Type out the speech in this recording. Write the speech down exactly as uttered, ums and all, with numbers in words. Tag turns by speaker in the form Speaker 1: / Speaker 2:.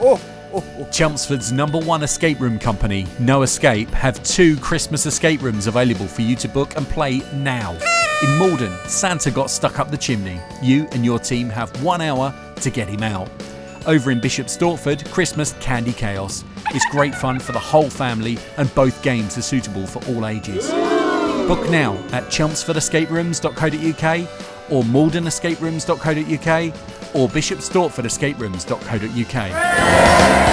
Speaker 1: oh, oh, oh.
Speaker 2: Chelmsford's number one escape room company, No Escape, have two Christmas escape rooms available for you to book and play now. In Malden, Santa got stuck up the chimney. You and your team have one hour to get him out. Over in Bishop Stortford, Christmas Candy Chaos. It's great fun for the whole family and both games are suitable for all ages. Book now at chelmsford escape rooms dot co dot uk or malden escape rooms dot co dot uk or bishop stortford escape rooms dot co dot uk.